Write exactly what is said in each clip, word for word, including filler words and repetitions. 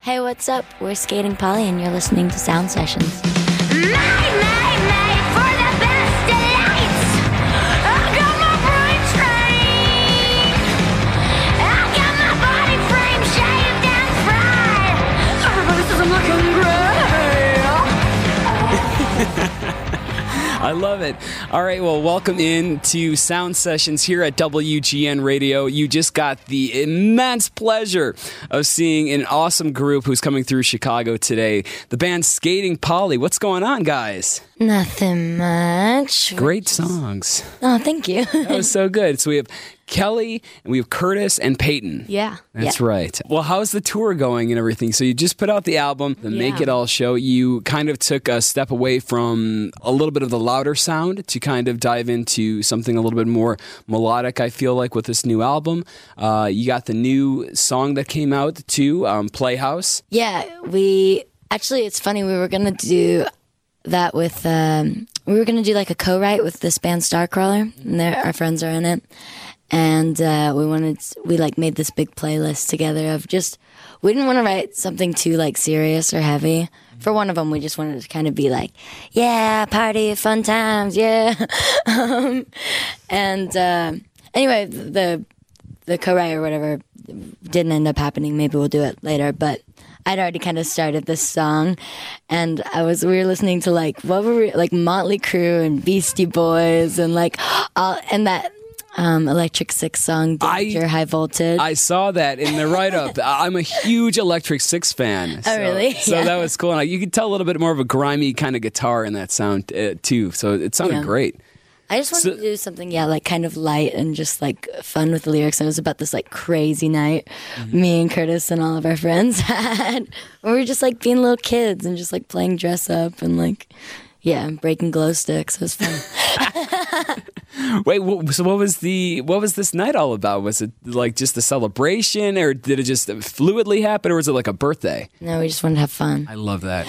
Hey, what's up? We're Skating Polly, and you're listening to Sound Sessions. Made, made, made for the best delights. I got my brain trained. I got my body frame shaved and fried. Everybody says I'm looking great. I love it. All right, well, welcome in to Sound Sessions here at W G N Radio. You just got the immense pleasure of seeing an awesome group who's coming through Chicago today. The band Skating Polly. What's going on, guys? Nothing much. Great songs. Oh, thank you. That was so good. So we have Kelly, and we have Curtis and Peyton. Yeah. That's Yeah. right. Well, how's the tour going and everything? So you just put out the album, the Yeah. Make It All show. You kind of took a step away from a little bit of the louder sound to kind of dive into something a little bit more melodic, I feel like, with this new album. Uh, you got the new song that came out, too, um, Playhouse. Yeah, we actually, it's funny, we were going to do that with, um, we were going to do like a co-write with this band Starcrawler, and they're- our friends are in it. And uh, we wanted, we like made this big playlist together of just, we didn't want to write something too like serious or heavy. For one of them, we just wanted to kind of be like, yeah, party, fun times, yeah. um, and uh, anyway, the the co-write or whatever didn't end up happening. Maybe we'll do it later, but I'd already kind of started this song, and I was we were listening to like what were we like Motley Crue and Beastie Boys and like all and that. Um, Electric Six song, Danger, I- High Voltage. I saw that in the write-up. I'm a huge Electric Six fan. So, Oh, really? So Yeah. that was cool. And you could tell a little bit more of a grimy kind of guitar in that sound, uh, too. So it sounded Yeah. great. I just wanted So- to do something, yeah, like kind of light and just like fun with the lyrics. And it was about this like crazy night Mm-hmm. me and Curtis and all of our friends had. We were just like being little kids and just like playing dress up and like, yeah, breaking glow sticks. It was fun. Wait, wh- so what was the what was this night all about? Was it like just a celebration, or did it just fluidly happen, or was it like a birthday? No, we just wanted to have fun. I love that.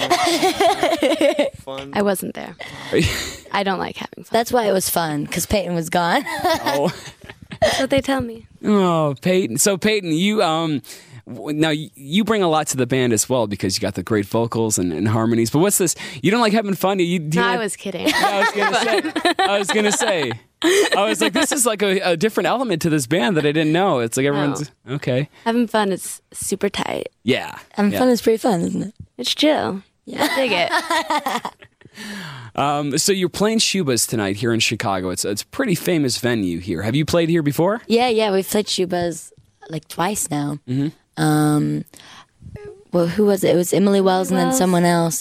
I wasn't there. I don't like having fun. That's why it was fun, because Peyton was gone. oh, That's what they tell me. oh, Peyton. So Peyton, you um. w- Now y- you bring a lot to the band as well because you got the great vocals and, and harmonies. But what's this? You don't like having fun? You, do you No, I like- was kidding. I was gonna say. I was gonna say. I was like, this is like a, a different element to this band that I didn't know. It's like everyone's okay. Having fun is super tight. Yeah. Having yeah. fun is pretty fun, isn't it? It's chill. Yeah. Dig it. Um, so you're playing Shubas tonight here in Chicago. It's it's a pretty famous venue here. Have you played here before? Yeah, yeah, we've played Shubas like twice now. Mm-hmm. Um, well, who was it? It was Emily Wells and then Wells. someone else.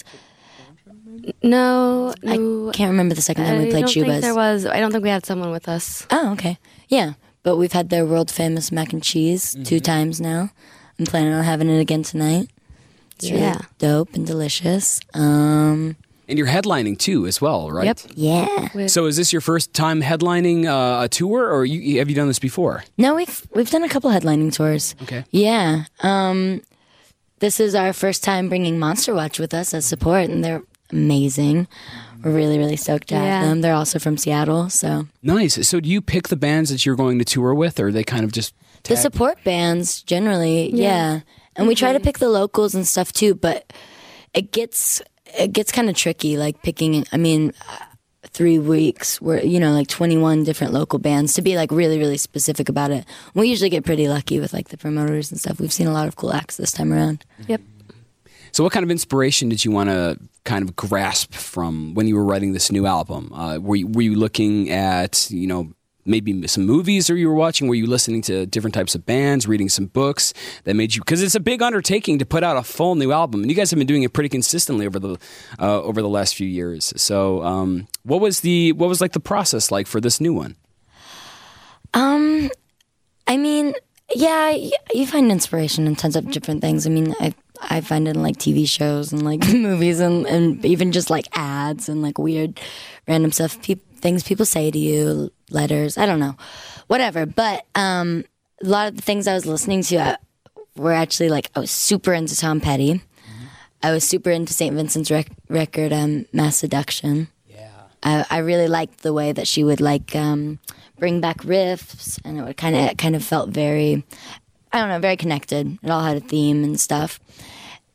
No, I no. can't remember the second time we I played don't think Shubas. there was. I don't think we had someone with us. Oh, okay. Yeah. But we've had their world famous mac and cheese Mm-hmm. two times now. I'm planning on having it again tonight. It's really Yeah. dope and delicious. Um, And you're headlining too, as well, right? Yep. yeah. With- So is this your first time headlining uh, a tour, or you, have you done this before? No, we've we've done a couple headlining tours. Okay. Yeah. Um, this is our first time bringing Monster Watch with us as support, and they're amazing. We're really, really stoked to have Yeah. them. They're also from Seattle, so Nice. So do you pick the bands that you're going to tour with, or are they kind of just the tag- support bands generally, yeah. And we try to pick the locals and stuff too, but it gets it gets kind of tricky. Like picking, I mean, uh, three weeks where you know, like twenty-one different local bands to be like really, really specific about it. We usually get pretty lucky with like the promoters and stuff. We've seen a lot of cool acts this time around. Yep. So what kind of inspiration did you want to kind of grasp from when you were writing this new album? Uh, were, you, were you looking at, you know, maybe some movies or you were watching? Were you listening to different types of bands, reading some books that made you... Because it's a big undertaking to put out a full new album. And you guys have been doing it pretty consistently over the uh, over the last few years. So um, what was the what was like the process like for this new one? Um, I mean, yeah, y- you find inspiration in tons of different things. I mean, I I find it in like T V shows and like movies and, and even just like ads and like weird random stuff, pe- things people say to you, letters, I don't know, whatever. But um, a lot of the things I was listening to uh, were actually like, I was super into Tom Petty. Mm-hmm. I was super into Saint Vincent's rec- record, um, Mass Seduction. Yeah. I, I really liked the way that she would like um, bring back riffs, and it would kind of kind of felt very, I don't know, very connected. It all had a theme and stuff.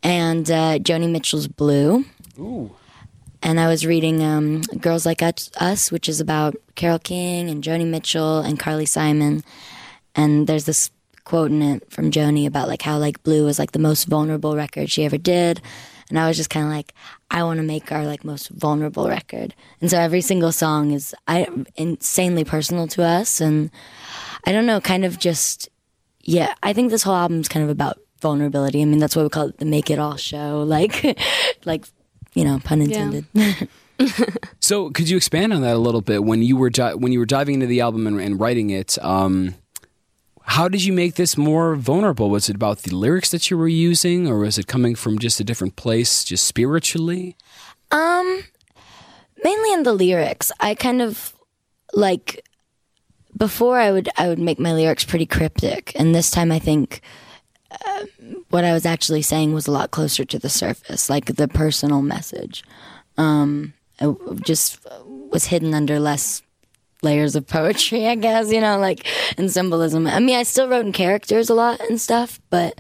and uh, Joni Mitchell's Blue. Ooh. And I was reading um, Girls Like Us, which is about Carole King and Joni Mitchell and Carly Simon. And there's this quote in it from Joni about like how like Blue was like the most vulnerable record she ever did. And I was just kind of like, I want to make our like most vulnerable record. And so every single song is I, insanely personal to us. And I don't know, kind of just, yeah, I think this whole album is kind of about vulnerability. I mean, that's why we call it the Make It All show. Like, like, you know, pun intended. Yeah. So, could you expand on that a little bit? When you were di- when you were diving into the album and, and writing it, um, how did you make this more vulnerable? Was it about the lyrics that you were using, or was it coming from just a different place, just spiritually? Um, mainly in the lyrics. I kind of like before I would I would make my lyrics pretty cryptic, and this time I think. Uh, what I was actually saying was a lot closer to the surface, like the personal message. Um, it just was hidden under less layers of poetry, I guess, you know, like, and symbolism. I mean, I still wrote in characters a lot and stuff, but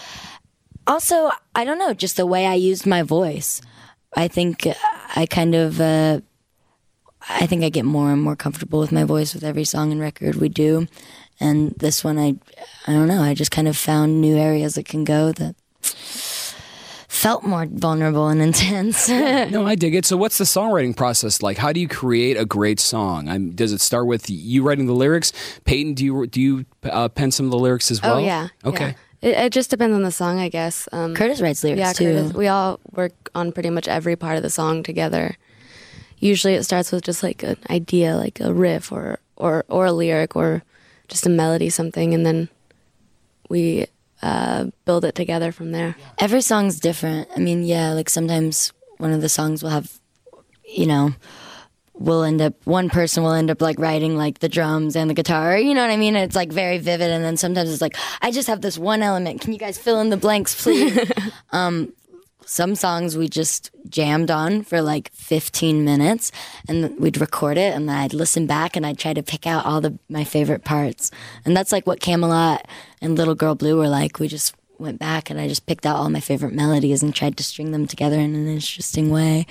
also, I don't know, just the way I used my voice. I think I kind of, uh, I think I get more and more comfortable with my voice with every song and record we do. And this one, I, I don't know, I just kind of found new areas it can go that felt more vulnerable and intense. No, I dig it. So what's the songwriting process like? How do you create a great song? I'm, does it start with you writing the lyrics? Peyton, do you do you uh, pen some of the lyrics as well? Oh, yeah. Okay. Yeah. It, it just depends on the song, I guess. Um, Curtis writes lyrics, yeah, too. Curtis, we all work on pretty much every part of the song together. Usually it starts with just like an idea, like a riff or or, or a lyric or just a melody, something, and then we uh, build it together from there. Every song's different. I mean, yeah, like sometimes one of the songs will have, you know, we'll end up, one person will end up like writing like the drums and the guitar, you know what I mean? It's like very vivid, and then sometimes it's like, I just have this one element. Can you guys fill in the blanks, please? um, some songs we just jammed on for like fifteen minutes, and we'd record it, and then I'd listen back and I'd try to pick out all the my favorite parts. And that's like what Camelot and Little Girl Blue were like. We just went back and I just picked out all my favorite melodies and tried to string them together in an interesting way.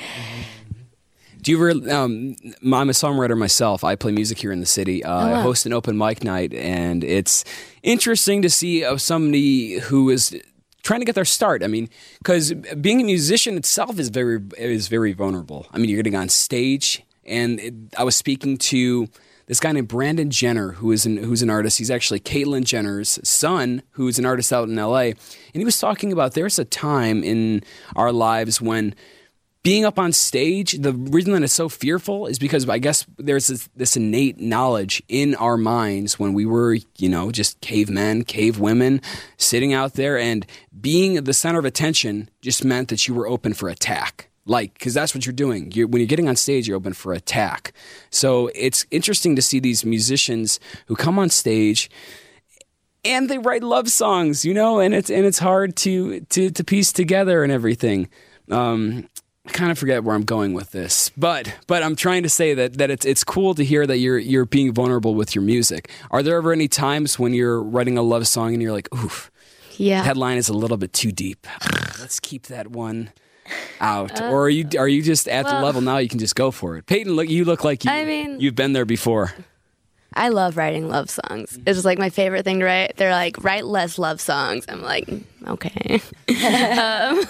Do you ever, um, I'm a songwriter myself. I play music here in the city. Uh, oh, wow. I host an open mic night, and it's interesting to see uh, somebody who is trying to get their start. I mean, because being a musician itself is very is very vulnerable. I mean, you're getting on stage, and it, I was speaking to this guy named Brandon Jenner, who is an who's an artist. He's actually Caitlyn Jenner's son, who's an artist out in L A. And he was talking about there's a time in our lives when being up on stage, the reason that it's so fearful is because I guess there's this, this innate knowledge in our minds when we were, you know, just cavemen, cave women, sitting out there, and being the center of attention just meant that you were open for attack. Like, because that's what you're doing. You're, when you're getting on stage, you're open for attack. So it's interesting to see these musicians who come on stage and they write love songs, you know, and it's and it's hard to to, to piece together and everything. Um, I kind of forget where I'm going with this, but but I'm trying to say that that it's it's cool to hear that you're you're being vulnerable with your music. Are there ever any times when you're writing a love song and you're like, oof, yeah, that line is a little bit too deep. Let's keep that one out. Uh, or are you are you just at well, the level now you can just go for it? Peyton, look, you look like you I mean, you've been there before. I love writing love songs. It's just like my favorite thing to write. They're like, write less love songs. I'm like, okay. um,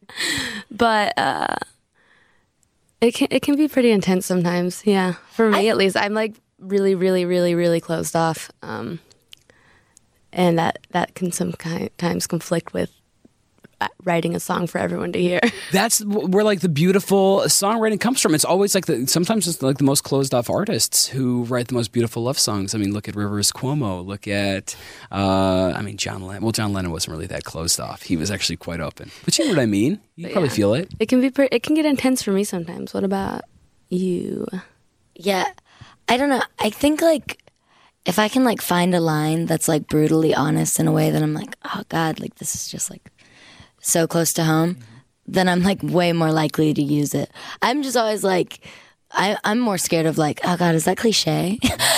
but uh, it can it can be pretty intense sometimes. Yeah, for me I, at least. I'm like really, really, really, really closed off, um, and that that can sometimes conflict with writing a song for everyone to hear. That's where like the beautiful songwriting comes from. It's always like the sometimes it's like the most closed off artists who write the most beautiful love songs. I mean, look at Rivers Cuomo. Look at uh, I mean John Lennon. Well, John Lennon wasn't really that closed off. He was actually quite open. But you know what I mean? You but probably yeah. feel it. It can be. Pre- it can get intense for me sometimes. What about you? Yeah, I don't know. I think like if I can like find a line that's like brutally honest in a way that I'm like, oh God, like this is just like so close to home, then I'm like way more likely to use it. I'm just always like, I, I'm more scared of like, oh God, is that cliche?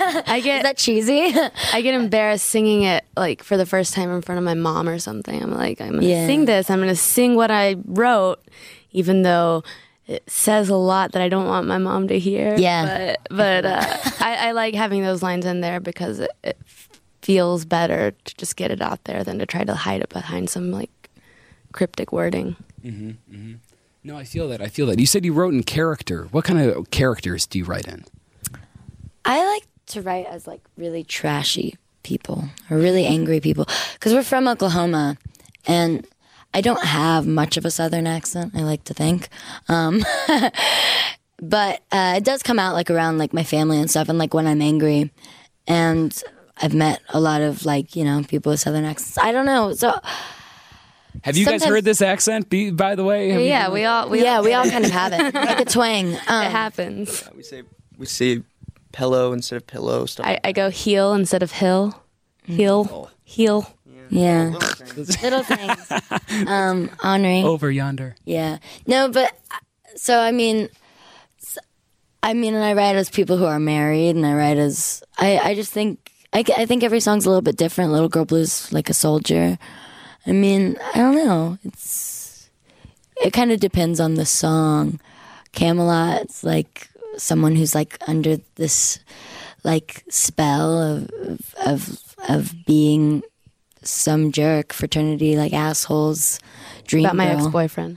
I Is get that cheesy? I get embarrassed singing it like for the first time in front of my mom or something. I'm like, I'm gonna Yeah. sing this. I'm gonna sing what I wrote, even though it says a lot that I don't want my mom to hear. Yeah. But but uh, I, I like having those lines in there because it, it feels better to just get it out there than to try to hide it behind some like cryptic wording. No, I feel that. I feel that. You said you wrote in character. What kind of characters do you write in? I like to write as like really trashy people or really angry people because we're from Oklahoma and I don't have much of a Southern accent, I like to think. Um, but uh, it does come out like around like my family and stuff and like when I'm angry. And I've met a lot of like, you know, people with Southern accents. I don't know. So Have you guys Sometimes- heard this accent, be- by the way? Have you Yeah, been- we all we yeah, all, we all kind of have it. Like a twang. Um, it happens. We say we say pillow instead of pillow stuff. I, I go heel instead of hill. Heel. Heel. yeah. Little things. Little things. Um, Henri. Over yonder. Yeah. No, but so I mean, s- I mean, and I write as people who are married, and I write as I. I just think I, I think every song's a little bit different. Little Girl Blues, like a soldier. I mean, I don't know. It's it kind of depends on the song. Camelot's like someone who's like under this like spell of of of being some jerk, fraternity like assholes. Dream About my girl. ex-boyfriend.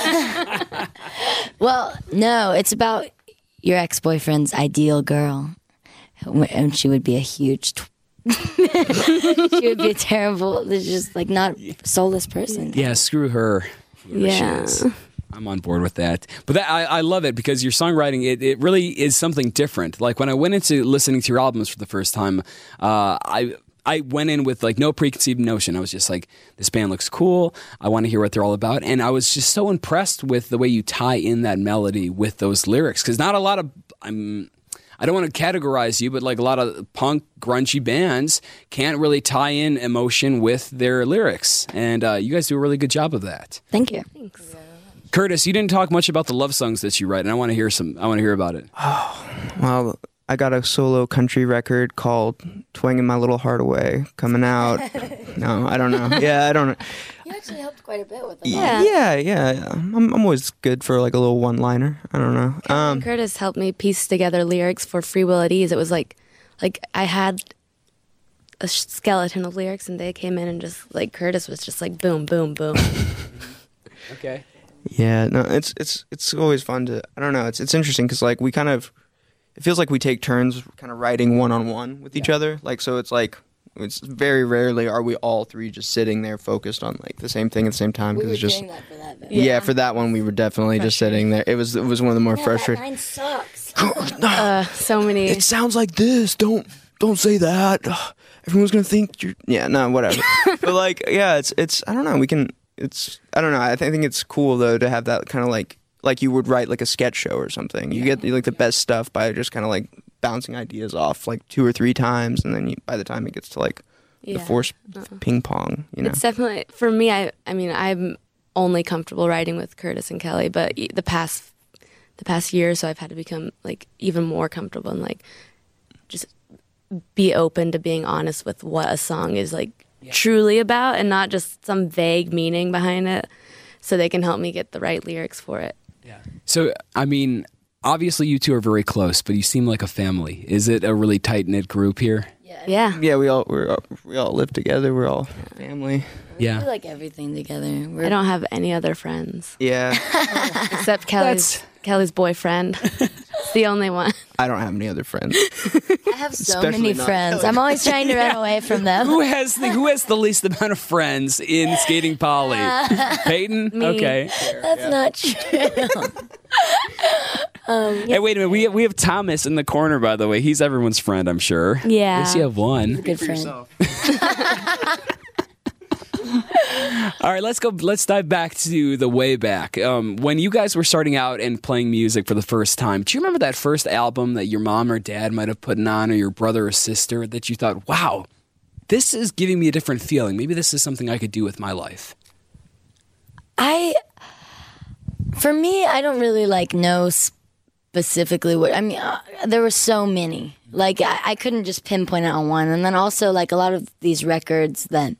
Well, no, it's about your ex-boyfriend's ideal girl. And she would be a huge... Tw- she would be a terrible, just like not soulless person. Yeah, screw her. Whoever she Yeah. is. I'm on board with that. But that, I, I love it because your songwriting, it, it really is something different. Like when I went into listening to your albums for the first time, uh, I... I went in with like no preconceived notion. I was just like, this band looks cool. I want to hear what they're all about. And I was just so impressed with the way you tie in that melody with those lyrics. Because not a lot of, I'm, I don't want to categorize you, but like a lot of punk, grungy bands can't really tie in emotion with their lyrics. And uh, you guys do a really good job of that. Thank you. Curtis, you didn't talk much about the love songs that you write, and I want to hear some. I want to hear about it. Well, I got a solo country record called "Twanging My Little Heart Away" coming out. No, I don't know. Yeah, I don't know. You actually helped quite a bit with it. Yeah. Yeah, yeah. yeah. I'm, I'm always good for like a little one-liner. I don't know. Um, Curtis helped me piece together lyrics for Free Will at Ease. It was like, like I had a sh- skeleton of lyrics, and they came in and just like Curtis was just like boom, boom, boom. Okay. Yeah, no, it's it's it's always fun to. I don't know. It's it's interesting because like we kind of, it feels like we take turns kind of writing one on one with each other. Like so, it's like it's very rarely are we all three just sitting there focused on like the same thing at the same time We because were it's just doing that for that. Bit. yeah. For that one, we were definitely just sitting there. It was it was one of the more Yeah, that frustrating. line sucks. uh, so many. It sounds like this. Don't don't say that. Ugh, everyone's gonna think you're. Yeah, no, whatever. But like, yeah, it's it's. I don't know. We can. It's. I don't know. I, th- I think it's cool though to have that kind of like like you would write like a sketch show or something. You get like the best stuff by just kind of like bouncing ideas off like two or three times, and then you, by the time it gets to like Yeah. the force ping pong, you know. It's definitely for me. I I mean, I'm only comfortable writing with Curtis and Kelly, but y- the past the past year or so, I've had to become like even more comfortable and like just be open to being honest with what a song is like truly about, and not just some vague meaning behind it, so they can help me get the right lyrics for it. So, I mean, obviously you two are very close, but you seem like a family. Is it a really tight knit group here? Yeah, Yeah, we all we're all, we all live together. We're all family. We Yeah. do like everything together. We're, I don't have any other friends Yeah, except Kelly's Kelly's boyfriend. It's the only one. I don't have any other friends. I have so Especially many not friends. I'm always trying to run away from them. Who has the Who has the least amount of friends in Skating Polly? Peyton. Me. Okay. That's not true. Hey, wait a minute. We have, we have Thomas in the corner, by the way. He's everyone's friend, I'm sure. Yeah. At least you have one. Good friend. All right, let's go. Let's dive back to the way back. Um, when you guys were starting out and playing music for the first time, do you remember that first album that your mom or dad might have put on, or your brother or sister, that you thought, wow, this is giving me a different feeling. Maybe this is something I could do with my life. I, for me, I don't really like know specifically what I mean. Uh, there were so many. Like I, I couldn't just pinpoint it on one. And then also like a lot of these records that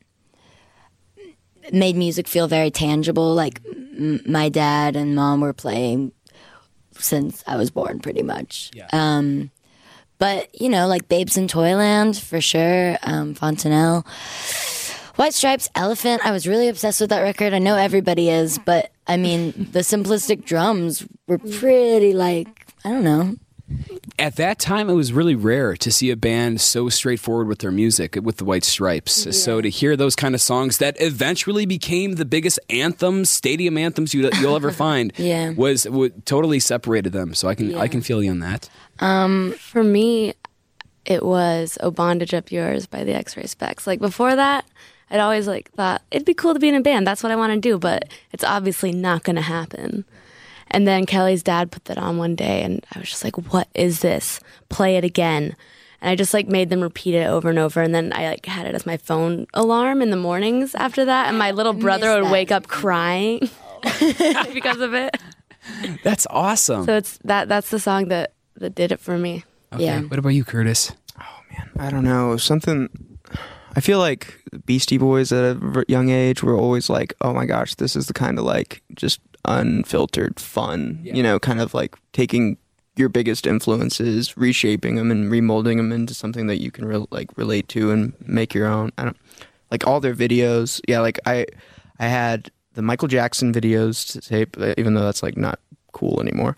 made music feel very tangible. Like m- my dad and mom were playing since I was born, pretty much. Yeah. Um, but you know, like Babes in Toyland for sure. Um, Fontanelle, White Stripes, Elephant. I was really obsessed with that record. I know everybody is, but I mean, the simplistic drums were pretty like I don't know. At that time, it was really rare to see a band so straightforward with their music, with the White Stripes. Yeah. So to hear those kind of songs that eventually became the biggest anthems, stadium anthems you, you'll ever find, yeah. was what totally separated them. So I can yeah. I can feel you on that. Um, for me, it was "Oh Bondage Up Yours" by the X-Ray Specs. Like before that, I'd always like thought it'd be cool to be in a band. That's what I want to do, but it's obviously not going to happen. And then Kelly's dad put that on one day, and I was just like, what is this? Play it again. And I just like made them repeat it over and over. And then I like had it as my phone alarm in the mornings after that. And my little brother would that. wake up crying because of it. That's awesome. So it's that that's the song that, that did it for me. Okay. Yeah. What about you, Curtis? Oh man, I don't know. Something. I feel like Beastie Boys at a v- young age were always like, oh my gosh, this is the kind of like just unfiltered fun, Yeah. you know, kind of like taking your biggest influences, reshaping them and remolding them into something that you can re- like relate to and make your own. I don't like all their videos. Yeah, like I, I had the Michael Jackson videos to tape, even though that's like not cool anymore.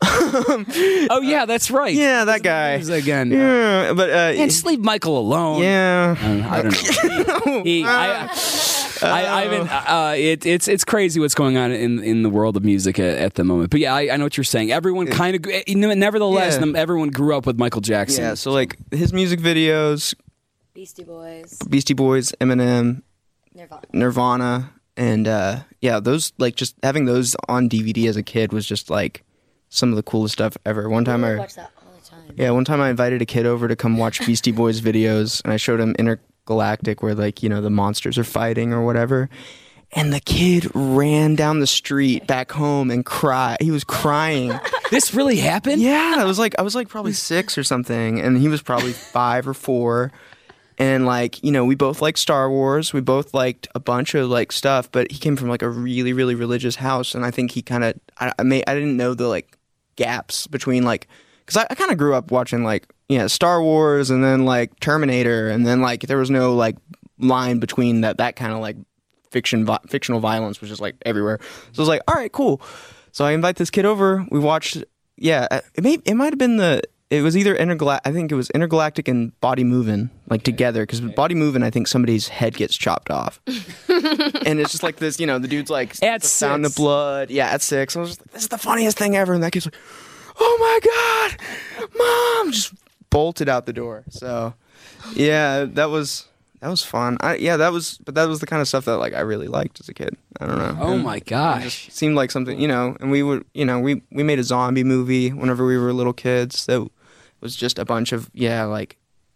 Oh yeah, that's right. Yeah, that guy again. Yeah, but uh, And just leave Michael alone. yeah, Um, I don't know. He, I, I, I've been, uh, it, it's it's crazy what's going on in in the world of music at, at the moment. But yeah, I, I know what you're saying. Everyone kind of, nevertheless, Yeah. everyone grew up with Michael Jackson. yeah. So like his music videos, Beastie Boys, Beastie Boys, Eminem, Nirvana. Nirvana, and uh, yeah, those like just having those on D V D as a kid was just like some of the coolest stuff ever. One time I I watch that all the time. yeah, one time I invited a kid over to come watch Beastie Boys videos, and I showed him Intergalactic, where like you know the monsters are fighting or whatever. And the kid ran down the street back home and cried. He was crying. This really happened? Yeah, I was like I was like probably six or something, and he was probably five or four. And like, you know, we both liked Star Wars. We both liked a bunch of like stuff, but he came from like a really, really religious house, and I think he kind of I, I may I didn't know the like gaps between like because I, I kind of grew up watching like yeah Star Wars and then like Terminator, and then like there was no like line between that that kind of like fiction vi- fictional violence was just like everywhere. So I was like, all right, cool. So I invite this kid over. We watched yeah it may it might have been the. It was either intergalactic. I think it was Intergalactic and Body Movin' like together, because Body Movin', I think somebody's head gets chopped off, and it's just like this. You know, the dude's like At the sound six. of blood. Yeah, at six. I was just like, this is the funniest thing ever, and that kid's like, oh my god, mom, just bolted out the door. So, yeah, that was that was fun. I, yeah, that was, but that was the kind of stuff that like I really liked as a kid. I don't know. Oh And my it gosh. just seemed like something, you know. And we would, you know, we we made a zombie movie whenever we were little kids. That was just a bunch of yeah, like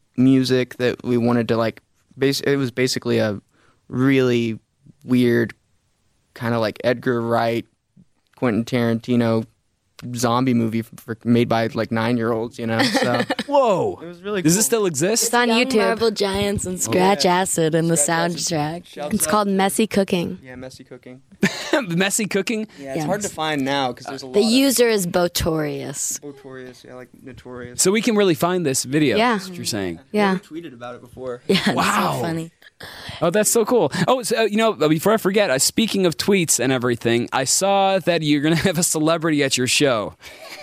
music that we wanted to like. Base. It was basically a really weird kind of like Edgar Wright, Quentin Tarantino zombie movie for, made by like nine year olds. You know, so Whoa. it was really. Does cool. this still exist? It's on Young YouTube. Marble Giants and Scratch Acid and the Scratch Acid. soundtrack. Shouts It's out- called Messy Cooking. yeah, messy cooking. Messy cooking? Yeah, it's Yeah. hard to find now because there's a lot. The of user is Botorious. notorious, yeah, like notorious. So we can really find this video. Yeah. Is what you're saying. Yeah. We tweeted about it before. Yeah, it's Wow. so funny. Oh, that's so cool. Oh, so, uh, you know, before I forget, uh, speaking of tweets and everything, I saw that you're going to have a celebrity at your show.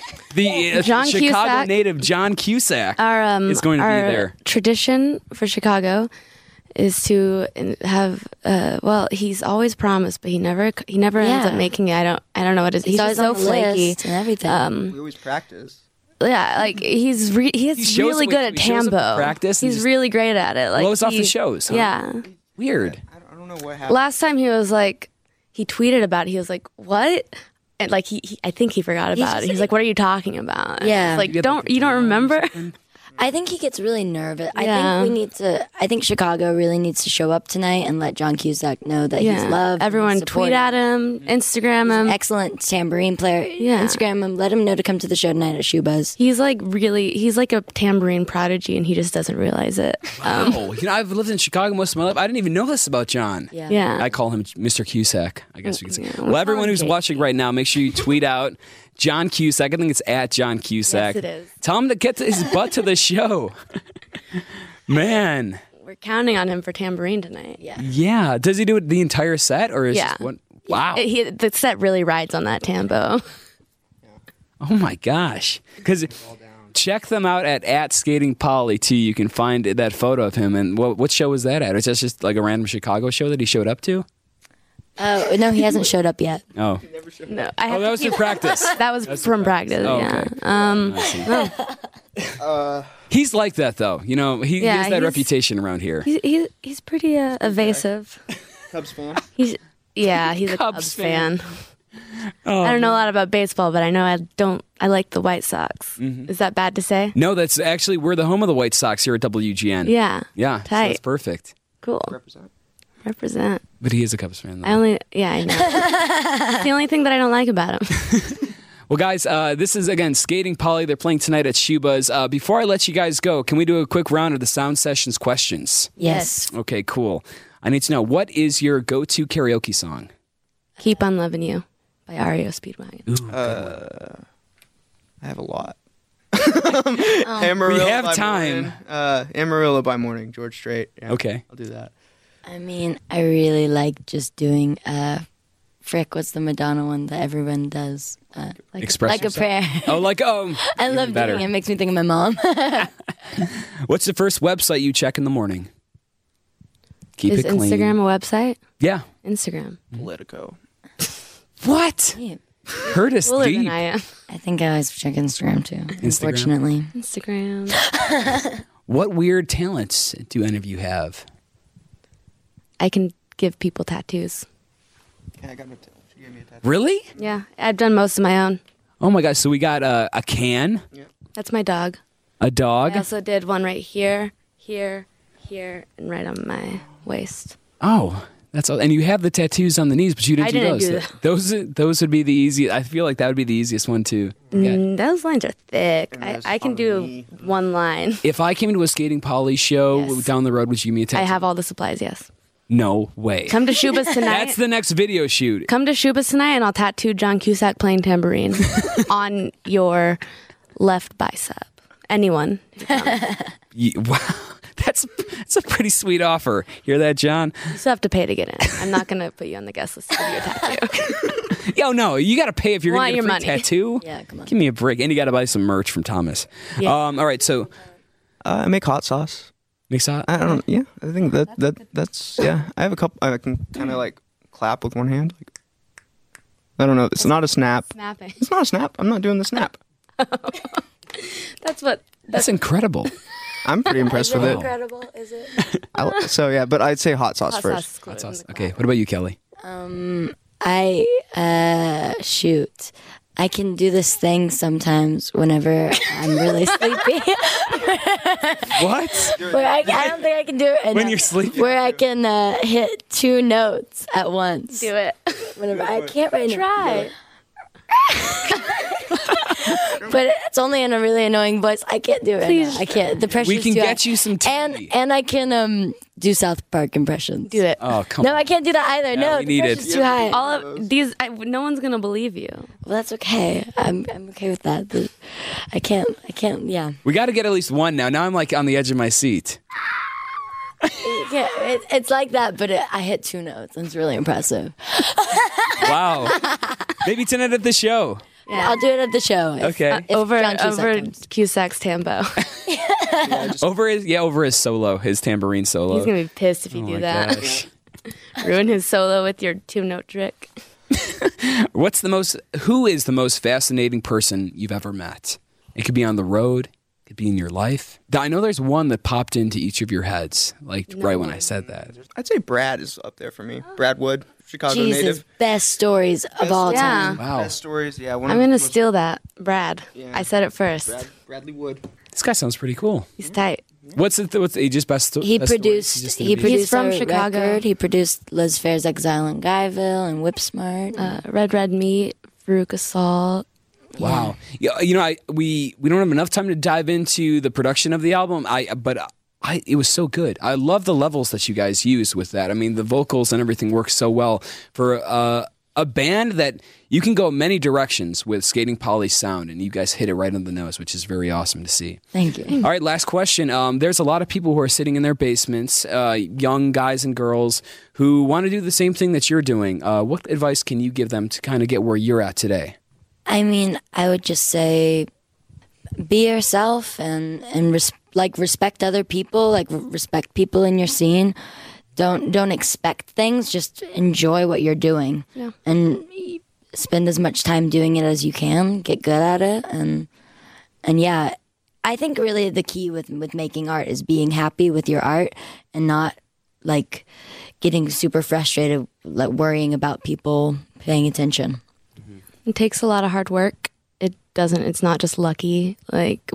The uh, John Chicago Cusack. native John Cusack Our um, is going to our be there. tradition for Chicago is to have uh, well, he's always promised, but he never he never ends Yeah. up making it. I don't I don't know what it is. He's, He's, always just so on the flaky. list and everything. Um, We always practice. yeah, like he's re- he's He shows really up- good at he shows up Tambo. at practice and He's just really great at it. Like blows off he- the shows, huh? Yeah. Weird. I don't, I don't know what happened. Last time he was like, he tweeted about it. He was like, "What?" And like he, he I think he forgot about it. He's like, "What are you talking about?" And Yeah. it's like You get, don't like, a you don't journal or remember? something? I think he gets really nervous. I Yeah. think we need to. I think Chicago really needs to show up tonight and let John Cusack know that he's loved. Everyone and tweet supported. at him, Instagram him. Excellent tambourine player. Yeah. Instagram him. Let him know to come to the show tonight at Shoebuzz. He's like really, he's like a tambourine prodigy, and he just doesn't realize it. Um, Oh, you know, I've lived in Chicago most of my life. I didn't even know this about John. Yeah. yeah. I call him Mister Cusack, I guess we could say. Yeah, Well, everyone who's okay. watching right now, make sure you tweet out John Cusack. I think it's at John Cusack. Yes, it is. Tell him to get to his butt to the show. Man. We're counting on him for tambourine tonight. Yeah. Yeah. Does he do it the entire set or is Yeah. just one? Wow. It- he, the set really rides on that tambo. Oh my gosh. Because check them out at, at Skating Polly too. You can find that photo of him. And what, what show was that at? Is that just like a random Chicago show that he showed up to? Oh no, he hasn't showed up yet. Oh. No, I have Oh, that to was keep- for practice. That was from practice. Oh, yeah. okay. Um, I see. He's like that though. You know, he, he Yeah, has that he's- reputation around here. he's he, he's pretty uh, evasive. Cubs fan. He's yeah, he's a Cubs Cubs fan. fan. Oh, I don't know a lot about baseball, but I know I don't. I like the White Sox. Mm-hmm. Is that bad to say? No, that's actually, we're the home of the White Sox here at W G N. Yeah. Yeah. So Tight. that's perfect. Cool. Represent. Represent. But he is a Cubs fan though. I only. Yeah, I know. It's the only thing that I don't like about him. Well, guys, uh, this is, again, Skating Polly. They're playing tonight at Shoebuzz. Uh, before I let you guys go, can we do a quick round of the Sound Sessions questions? Yes. Okay, cool. I need to know, what is your go-to karaoke song? Keep on loving you by R E O Speedwagon. Uh, I have a lot. Amarillo We have by time. Morning. Uh, Amarillo by Morning, George Strait. Yeah, Okay. I'll do that. I mean, I really like just doing. Uh, frick, what's the Madonna one that everyone does? Uh, Like Express like a yourself? prayer. Oh, like, um, I even love better. doing it. It makes me think of my mom. What's the first website you check in the morning? Keep Is it clean. Instagram a website? Yeah. Instagram. Politico. What? Yeah. Hurt us Cooler deep. than I am. I think I always check Instagram too. Unfortunately, Instagram. What weird talents do any of you have? I can give people tattoos. Yeah, I got my t- she gave me a tattoo. Really? Yeah, I've done most of my own. Oh my gosh. So we got uh, a can, That's my dog. a dog. I also did one right here, here, here, and right on my waist. Oh, that's all. And you have the tattoos on the knees, but you didn't I do didn't those. do that. Those those would be the easiest. I feel like that would be the easiest one to get. Mm, those lines are thick. And I, there's I can on do me. one line. If I came to a Skating Polly show Yes. down the road, would you give me a tattoo? I have all the supplies, yes. No way. Come to Shoebuzz tonight. That's the next video shoot. Come to Shoebuzz tonight and I'll tattoo John Cusack playing tambourine on your left bicep. Anyone. Ye- Wow. That's that's a pretty sweet offer. Hear that, John? You still have to pay to get in. I'm not going to put you on the guest list to give you a tattoo. Yo, no, you got to pay if you're Want going to get a your free money. tattoo. Yeah, come on. Give me a break. And you got to buy some merch from Thomas. Yeah. Um, all right, so Uh, I make hot sauce. mix out. I don't. Yeah, I think that that that's yeah. I have a couple. I can kind of like clap with one hand. Like, I don't know. It's not a snap. Snapping. It's not a snap. I'm not doing the snap. That's what. That's incredible. I'm pretty impressed with it. incredible, is it? I, so yeah, but I'd say hot sauce Hot first. sauce is That's close. awesome. Okay, what about you, Kelly? I uh shoot. I can do this thing sometimes whenever I'm really sleepy. What? Where I, I don't think I can do it right When now. you're sleeping? Where I can uh, hit two notes at once. Do it. Whenever I can't right now. Try. But it's only in a really annoying voice. I can't do it. Right Please. now. I can't. The pressure. We is can too get high. you some tea. And and I can um do South Park impressions. Do it. Oh, come No, on. I can't do that either. no, we the need it. pressure's too high. All of these, I, no one's going to believe you. Well, that's okay. I'm I'm okay with that. The- I can't. I can't. Yeah. We got to get at least one now. Now I'm like on the edge of my seat. Yeah. It, it's like that, but it, I hit two notes. And it's really impressive. Wow. Maybe tonight at the show. Yeah. I'll do it at the show. If- Okay. if over John Cusack over comes. Cusack's tambo. Over his yeah, over his solo, his tambourine solo. He's going to be pissed if you Oh do my that. gosh. Ruin his solo with your two note trick. What's the most who is the most fascinating person you've ever met? It could be on the road, it could be in your life. I know there's one that popped into each of your heads, like right when I said that. I'd say Brad is up there for me. Brad Wood, Chicago Jesus, native. best stories of Best- all Yeah. time. Wow. Best stories, yeah. One I'm of the gonna most- steal that, Brad. Yeah. I said it first. Brad, Bradley Wood. This guy sounds pretty cool. He's tight. What's it? What's he just best? He best stories? produced. He's just He gonna be- produced from our Chicago. record. He produced Liz Phair's Exile in Guyville and Whip Smart. Uh, Red Red Meat, Veruca Salt. Wow. Yeah, you know, I we we don't have enough time to dive into the production of the album. I but I it was so good. I love the levels that you guys use with that. I mean, the vocals and everything works so well for uh, a band that you can go many directions with Skating Polly's sound, and you guys hit it right on the nose, which is very awesome to see. Thank you. All right, last question. Um, there's a lot of people who are sitting in their basements, uh, young guys and girls who want to do the same thing that you're doing. Uh, what advice can you give them to kind of get where you're at today? I mean, I would just say, be yourself and and res- like respect other people, like r- respect people in your scene. Don't don't expect things. Just enjoy what you're doing, Yeah. and spend as much time doing it as you can. Get good at it, and and yeah, I think really the key with with making art is being happy with your art and not like getting super frustrated, like worrying about people paying attention. It takes a lot of hard work. It doesn't. It's not just lucky. Like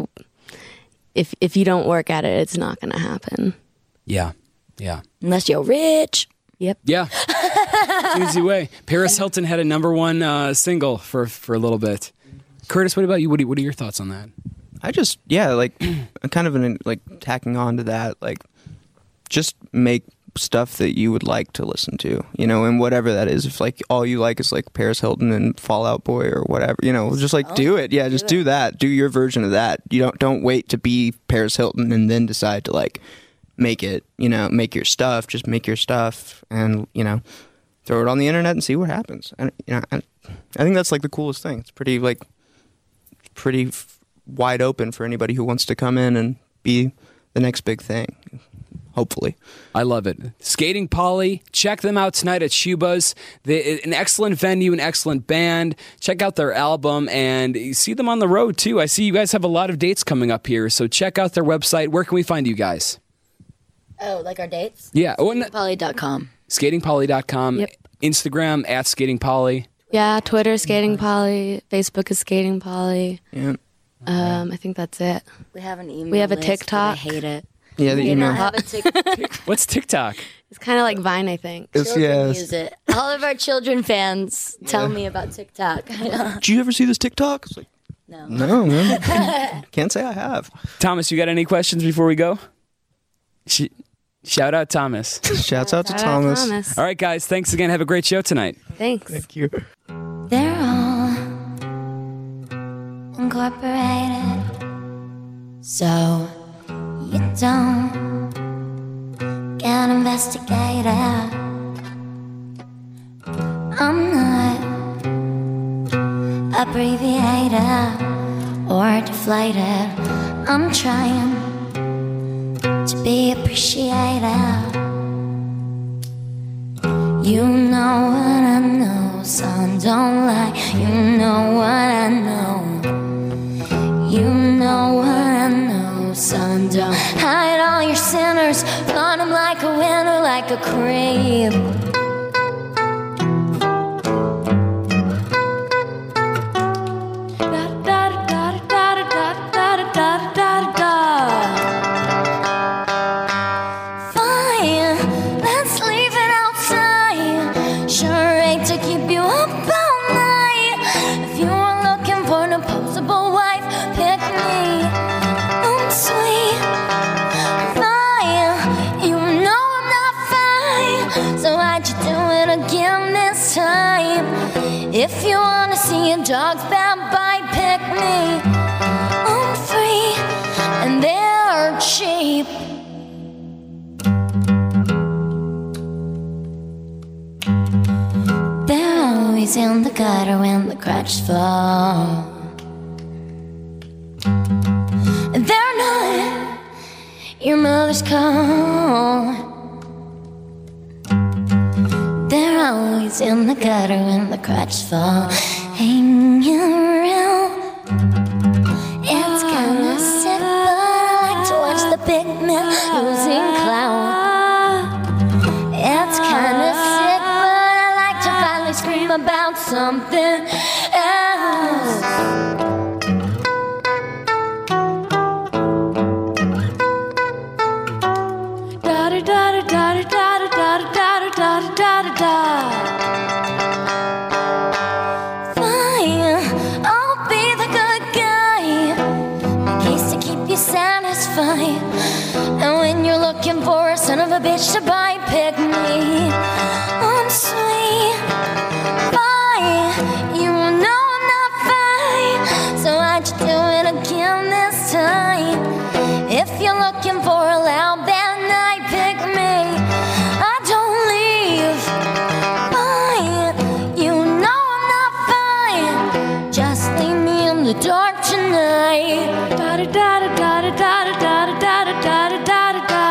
if if you don't work at it, it's not gonna happen. Yeah, yeah. Unless you're rich. Yep. Yeah, it's an easy way. Paris Hilton had a number one uh, single for for a little bit. Curtis, what about you? What are, what are your thoughts on that? I just yeah, like kind of an like tacking on to that, like just make stuff that you would like to listen to, you know, and whatever that is. If like all you like is like Paris Hilton and Fall Out Boy or whatever, you know, just like do it. Yeah, just do that. Do your version of that. You don't don't wait to be Paris Hilton and then decide to like make it, you know, make your stuff. Just make your stuff and, you know, throw it on the internet and see what happens. And you know, I, I think that's like the coolest thing. It's pretty like pretty f- wide open for anybody who wants to come in and be the next big thing. Hopefully. I love it. Skating Polly. Check them out tonight at Shuba's. They, an excellent venue, an excellent band. Check out their album and see them on the road too. I see you guys have a lot of dates coming up here, so check out their website. Where can we find you guys? Oh, like our dates? Yeah, oh, and Polly dot com. skating polly dot com. Yep. Instagram at Skating Polly. Yeah. Twitter, Skating Polly. Facebook is Skating Polly. Yeah. Um, I think that's it. We have an email. We have a list, but TikTok. I hate it. Yeah, the We email. don't have a TikTok. What's TikTok? It's kind of like Vine, I think. It's, Children yeah, use it. All of our children fans tell me about TikTok. did you ever see this TikTok? It's like, No. no, man. Can't say I have. Thomas, you got any questions before we go? Sh- shout out Thomas. Shouts out to Shout out Thomas. Thomas. All right, guys. Thanks again. Have a great show tonight. Thanks. Thank you. They're all incorporated, so you don't get investigated. I'm not abbreviated or deflated. I'm trying to be appreciated. You know what I know, son, don't lie. You know what I know. You know what I know, son, don't hide all your sinners. Flaunt 'em like a winner, like a creep. Fine, let's leave it outside. Sure hate to keep you up all night. If you are looking for an opposable wife, pick me. I'm sweet. Fine, you know I'm not fine. So why'd you do it again this time? If you wanna see a dog's bad bite, pick me. I'm free, and they're cheap. They're always in the gutter when the crutches fall. They're not your mother's call. They're always in the gutter when the crutches fall. Hanging around. It's kinda sick, but I like to watch the big men losing clout. It's kinda sick, but I like something else. Da da da da da da da da da da da da da da. Fine, I'll be the good guy, in case to keep you satisfied. And when you're looking for a son of a bitch to buy, pick me. I'm sweet, fine. You know I'm not fine, so why'd you do it again this time? If you're looking for a loud bad night, pick me. I don't leave, fine. You know I'm not fine, just leave me in the dark tonight. Da da da da da da da da da da da da da da da.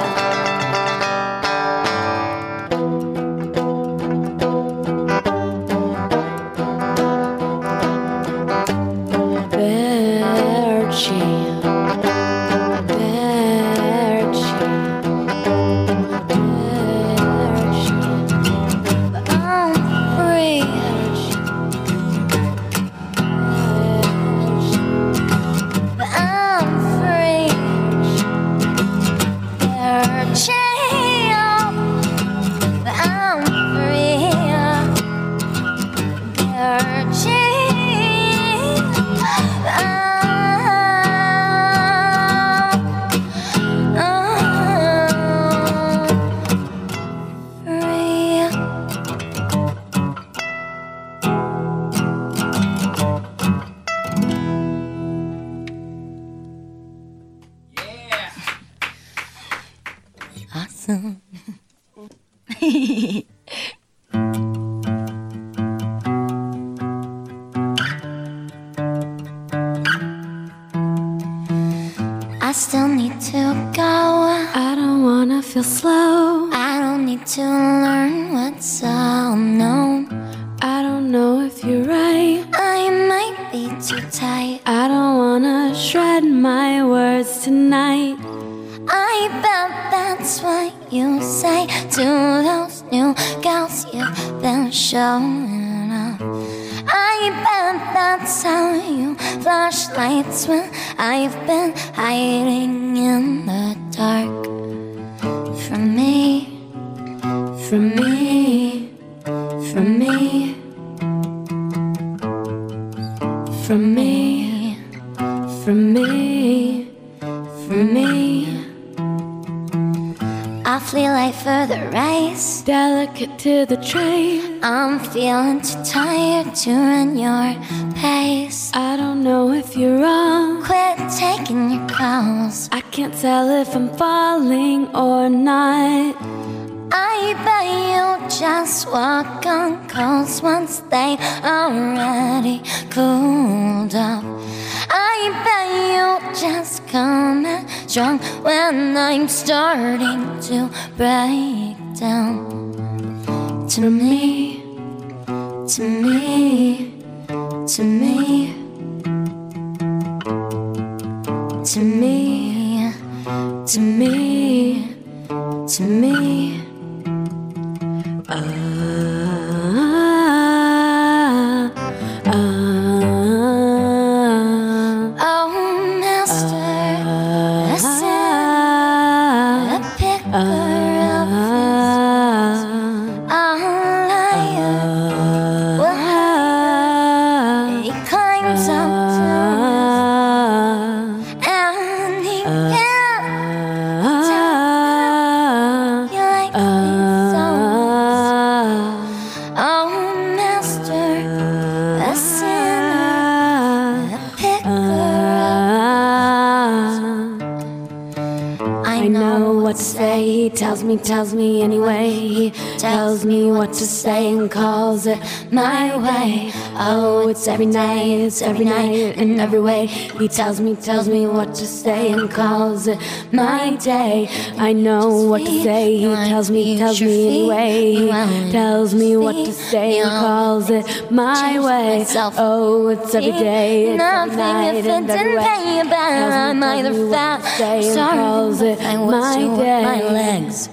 Awesome. I still need to go. I don't wanna feel slow. I don't need to learn what's unknown. I don't know if you're right. I might be too tight. I don't wanna shred my words tonight. I bet that's what you say to those new girls you've been showing up. I bet that's how you flash lights when I've been hiding in the dark. From me, from me, from me, from me, from me, from me. Awfully late for the race, delicate to the train. I'm feeling too tired to run your pace. I don't know if you're wrong. Quit taking your calls. I can't tell if I'm falling or not. I bet you just walk on coals once they already cooled up. I bet you just come in strong when I'm starting to break down. To me, to me, to me, to me, to me, to me. Ah, ah, oh, master, listen, a picker of fools, a liar, will hide. He climbs up to and he can't tell you like these songs. Oh, master, a sinner, a picker of I know what to say. He tells me, tells me anyway. He tells me what to say and calls it my way. Oh, it's every night, it's every night in every way. He tells me, tells me what to say and calls it my day. I know what to say. He tells me, tells me anyway. He tells me what to say and calls it my way. Oh, it's every day, it's every night and every way. I'm either fat, sorry, calls it my day. My legs.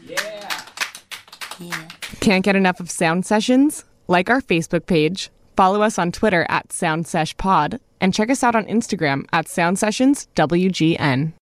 Can't get enough of Sound Sessions? Like our Facebook page, follow us on Twitter at SoundSeshPod, and check us out on Instagram at SoundSessionsWGN.